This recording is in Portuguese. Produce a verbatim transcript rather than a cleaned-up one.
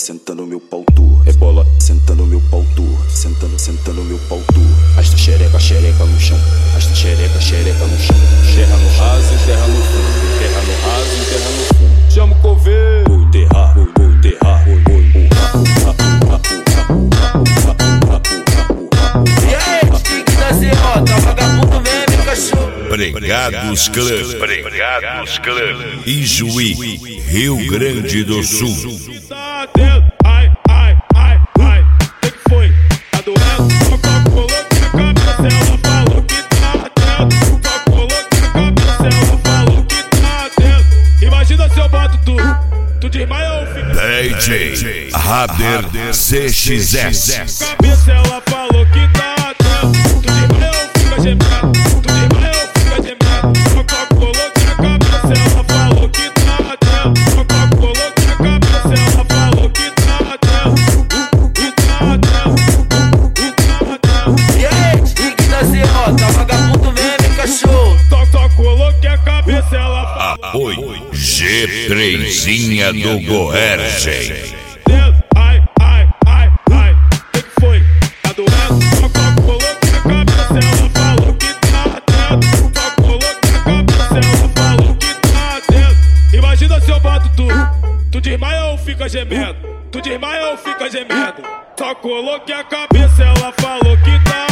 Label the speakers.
Speaker 1: senta no meu pau tu. Rebola, senta no meu pau tu. Sentando, senta no meu pau tu. Asta xereca, xereca no chão. Asta xereca, xereca no chão.
Speaker 2: Terra no raso, terra no fundo. Terra no raso, terra no fundo. Chama o coveiro.
Speaker 1: Vou enterrar, vou, vou enterrar, vou, vou empurrar.
Speaker 3: E aí, tique da Zerota, vagabundo mesmo, cachorro.
Speaker 4: Pregados Club, Pregados Club, Ijuí, Rio Grande do Sul.
Speaker 2: Ai, ai, ai, ai, que que foi? Tá doendo? Só coloquei a cabeça, ela falou que tá dentro. Só coloquei a cabeça, ela falou que tá dentro. Imagina se eu boto tu, tu desmaia ou fica?
Speaker 4: D J Rader C X S.
Speaker 2: Cabeça, ela falou que tá dentro. Tu desmaia ou fica gemendo? Tu desmaia ou fica gemendo? Só coloquei a cabeça, ela falou que tá dentro. Só coloquei a cabeça, ela falou que tá dentro.
Speaker 3: E aí, tique da Zerota, vagabundo mesmo, cachorro.
Speaker 2: Só, só coloquei a cabeça, ela falou.
Speaker 4: Apoio G três do Goergen.
Speaker 2: Ai, ai, ai, ai, que que foi? Tá doendo? Só, só coloquei a cabeça, ela falou que tá dentro. Só coloquei a cabeça, ela falou que tá dentro. Imagina se eu boto tu, tu desmaia ou fica gemendo? Tu desmaia ou fica gemendo? Só coloquei a cabeça, ela falou que tá